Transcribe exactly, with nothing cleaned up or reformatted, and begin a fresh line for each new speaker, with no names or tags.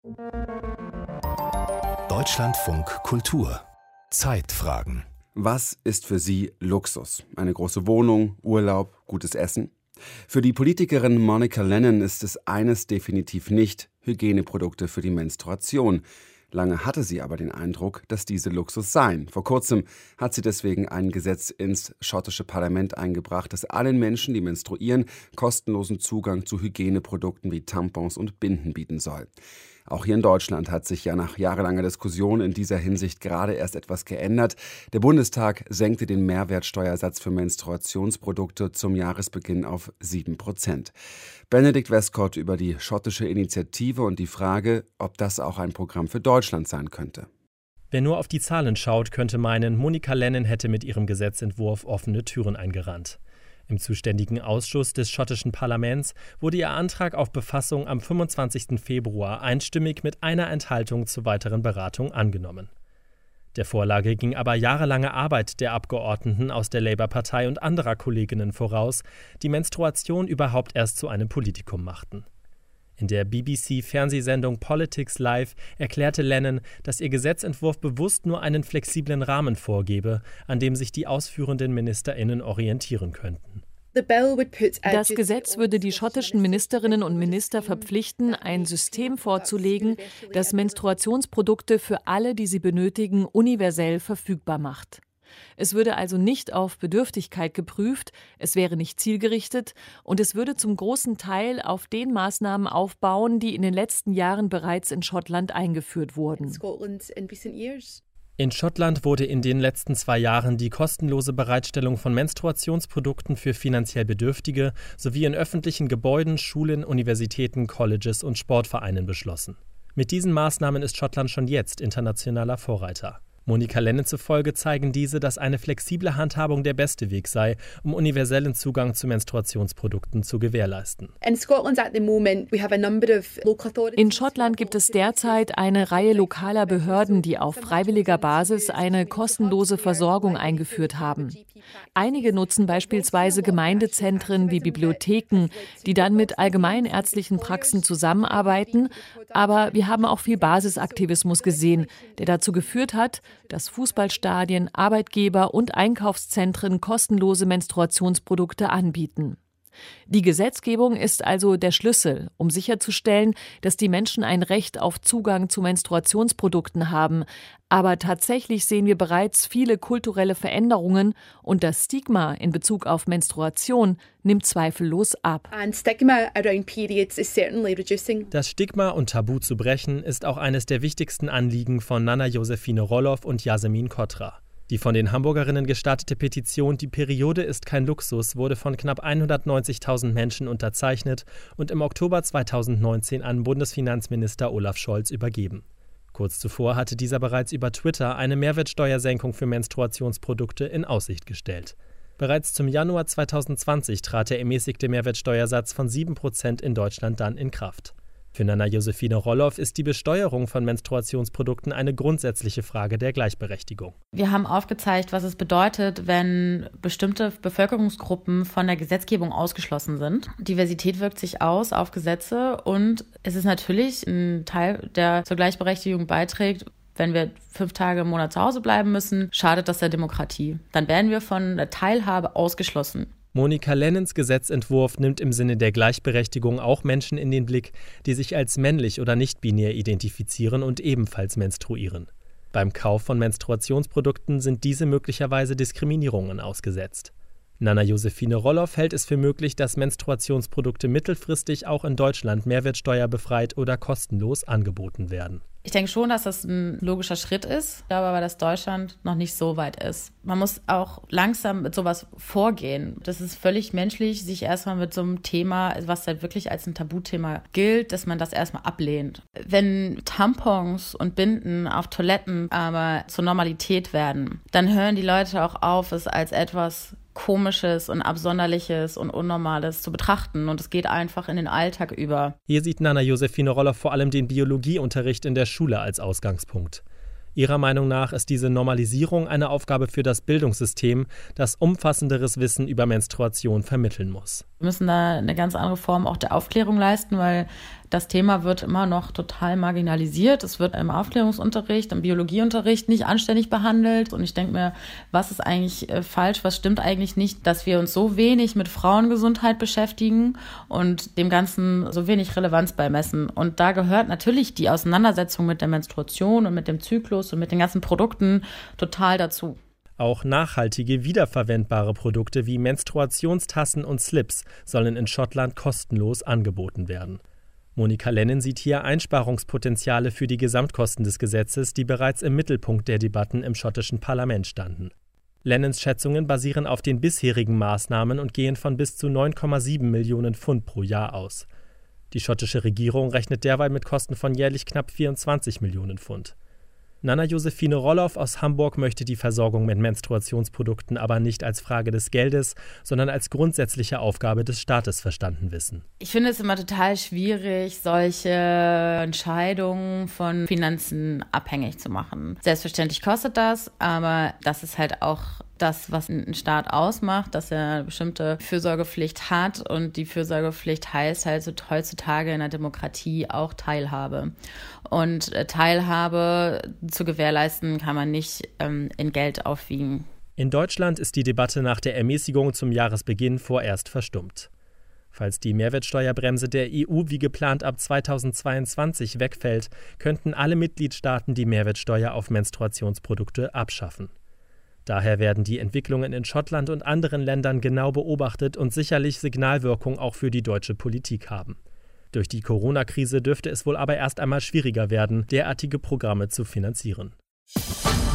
Deutschlandfunk Kultur. Zeitfragen.
Was ist für Sie Luxus? Eine große Wohnung, Urlaub, gutes Essen? Für die Politikerin Monica Lennon ist es eines definitiv nicht: Hygieneprodukte für die Menstruation. Lange hatte sie aber den Eindruck, dass diese Luxus seien. Vor kurzem hat sie deswegen ein Gesetz ins schottische Parlament eingebracht, das allen Menschen, die menstruieren, kostenlosen Zugang zu Hygieneprodukten wie Tampons und Binden bieten soll. Auch hier in Deutschland hat sich ja nach jahrelanger Diskussion in dieser Hinsicht gerade erst etwas geändert. Der Bundestag senkte den Mehrwertsteuersatz für Menstruationsprodukte zum Jahresbeginn auf sieben Prozent. Benedikt Westcott über die schottische Initiative und die Frage, ob das auch ein Programm für Deutschland sein könnte.
Wer nur auf die Zahlen schaut, könnte meinen, Monica Lennon hätte mit ihrem Gesetzentwurf offene Türen eingerannt. Im zuständigen Ausschuss des schottischen Parlaments wurde ihr Antrag auf Befassung am fünfundzwanzigsten Februar einstimmig mit einer Enthaltung zur weiteren Beratung angenommen. Der Vorlage ging aber jahrelange Arbeit der Abgeordneten aus der Labour-Partei und anderer Kolleginnen voraus, die Menstruation überhaupt erst zu einem Politikum machten. In der B B C-Fernsehsendung Politics Live erklärte Lennon, dass ihr Gesetzentwurf bewusst nur einen flexiblen Rahmen vorgebe, an dem sich die ausführenden MinisterInnen orientieren könnten.
Das Gesetz würde die schottischen Ministerinnen und Minister verpflichten, ein System vorzulegen, das Menstruationsprodukte für alle, die sie benötigen, universell verfügbar macht. Es würde also nicht auf Bedürftigkeit geprüft, es wäre nicht zielgerichtet und es würde zum großen Teil auf den Maßnahmen aufbauen, die in den letzten Jahren bereits in Schottland eingeführt wurden.
In Schottland wurde in den letzten zwei Jahren die kostenlose Bereitstellung von Menstruationsprodukten für finanziell Bedürftige sowie in öffentlichen Gebäuden, Schulen, Universitäten, Colleges und Sportvereinen beschlossen. Mit diesen Maßnahmen ist Schottland schon jetzt internationaler Vorreiter. Monica Lennon zufolge zeigen diese, dass eine flexible Handhabung der beste Weg sei, um universellen Zugang zu Menstruationsprodukten zu gewährleisten.
In Schottland gibt es derzeit eine Reihe lokaler Behörden, die auf freiwilliger Basis eine kostenlose Versorgung eingeführt haben. Einige nutzen beispielsweise Gemeindezentren wie Bibliotheken, die dann mit allgemeinärztlichen Praxen zusammenarbeiten. Aber wir haben auch viel Basisaktivismus gesehen, der dazu geführt hat, dass Fußballstadien, Arbeitgeber und Einkaufszentren kostenlose Menstruationsprodukte anbieten. Die Gesetzgebung ist also der Schlüssel, um sicherzustellen, dass die Menschen ein Recht auf Zugang zu Menstruationsprodukten haben. Aber tatsächlich sehen wir bereits viele kulturelle Veränderungen und das Stigma in Bezug auf Menstruation nimmt zweifellos ab.
Das Stigma und Tabu zu brechen ist auch eines der wichtigsten Anliegen von Nana Josephine Roloff und Yasemin Kotra. Die von den Hamburgerinnen gestartete Petition »Die Periode ist kein Luxus« wurde von knapp hundertneunzigtausend Menschen unterzeichnet und im Oktober zweitausendneunzehn an Bundesfinanzminister Olaf Scholz übergeben. Kurz zuvor hatte dieser bereits über Twitter eine Mehrwertsteuersenkung für Menstruationsprodukte in Aussicht gestellt. Bereits zum Januar zweitausendzwanzig trat der ermäßigte Mehrwertsteuersatz von sieben Prozent in Deutschland dann in Kraft. Für Nana Josephine Roloff ist die Besteuerung von Menstruationsprodukten eine grundsätzliche Frage der Gleichberechtigung.
Wir haben aufgezeigt, was es bedeutet, wenn bestimmte Bevölkerungsgruppen von der Gesetzgebung ausgeschlossen sind. Diversität wirkt sich aus auf Gesetze und es ist natürlich ein Teil, der zur Gleichberechtigung beiträgt. Wenn wir fünf Tage im Monat zu Hause bleiben müssen, schadet das der Demokratie. Dann werden wir von der Teilhabe ausgeschlossen.
Monica Lennons Gesetzentwurf nimmt im Sinne der Gleichberechtigung auch Menschen in den Blick, die sich als männlich oder nicht-binär identifizieren und ebenfalls menstruieren. Beim Kauf von Menstruationsprodukten sind diese möglicherweise Diskriminierungen ausgesetzt. Nana Josephine Roloff hält es für möglich, dass Menstruationsprodukte mittelfristig auch in Deutschland mehrwertsteuerbefreit oder kostenlos angeboten werden.
Ich denke schon, dass das ein logischer Schritt ist. Ich glaube aber, dass Deutschland noch nicht so weit ist. Man muss auch langsam mit sowas vorgehen. Das ist völlig menschlich, sich erstmal mit so einem Thema, was halt wirklich als ein Tabuthema gilt, dass man das erstmal ablehnt. Wenn Tampons und Binden auf Toiletten aber zur Normalität werden, dann hören die Leute auch auf, es als etwas Komisches und Absonderliches und Unnormales zu betrachten und es geht einfach in den Alltag über.
Hier sieht Nana Josephine Roloff vor allem den Biologieunterricht in der Schule als Ausgangspunkt. Ihrer Meinung nach ist diese Normalisierung eine Aufgabe für das Bildungssystem, das umfassenderes Wissen über Menstruation vermitteln muss.
Wir müssen da eine ganz andere Form auch der Aufklärung leisten, weil Das Thema wird immer noch total marginalisiert. Es wird im Aufklärungsunterricht, im Biologieunterricht nicht anständig behandelt. Und ich denke mir, was ist eigentlich äh, falsch, was stimmt eigentlich nicht, dass wir uns so wenig mit Frauengesundheit beschäftigen und dem Ganzen so wenig Relevanz beimessen. Und da gehört natürlich die Auseinandersetzung mit der Menstruation und mit dem Zyklus und mit den ganzen Produkten total dazu.
Auch nachhaltige, wiederverwendbare Produkte wie Menstruationstassen und Slips sollen in Schottland kostenlos angeboten werden. Monika Lennon sieht hier Einsparungspotenziale für die Gesamtkosten des Gesetzes, die bereits im Mittelpunkt der Debatten im schottischen Parlament standen. Lennons Schätzungen basieren auf den bisherigen Maßnahmen und gehen von bis zu neun Komma sieben Millionen Pfund pro Jahr aus. Die schottische Regierung rechnet derweil mit Kosten von jährlich knapp vierundzwanzig Millionen Pfund. Nana-Josephine Roloff aus Hamburg möchte die Versorgung mit Menstruationsprodukten aber nicht als Frage des Geldes, sondern als grundsätzliche Aufgabe des Staates verstanden wissen.
Ich finde es immer total schwierig, solche Entscheidungen von Finanzen abhängig zu machen. Selbstverständlich kostet das, aber das ist halt auch das, was ein Staat ausmacht, dass er eine bestimmte Fürsorgepflicht hat, und die Fürsorgepflicht heißt halt so heutzutage in der Demokratie auch Teilhabe. Und Teilhabe zu gewährleisten kann man nicht ähm, in Geld aufwiegen.
In Deutschland ist die Debatte nach der Ermäßigung zum Jahresbeginn vorerst verstummt. Falls die Mehrwertsteuerbremse der E U wie geplant ab zweitausendzweiundzwanzig wegfällt, könnten alle Mitgliedstaaten die Mehrwertsteuer auf Menstruationsprodukte abschaffen. Daher werden die Entwicklungen in Schottland und anderen Ländern genau beobachtet und sicherlich Signalwirkung auch für die deutsche Politik haben. Durch die Corona-Krise dürfte es wohl aber erst einmal schwieriger werden, derartige Programme zu finanzieren.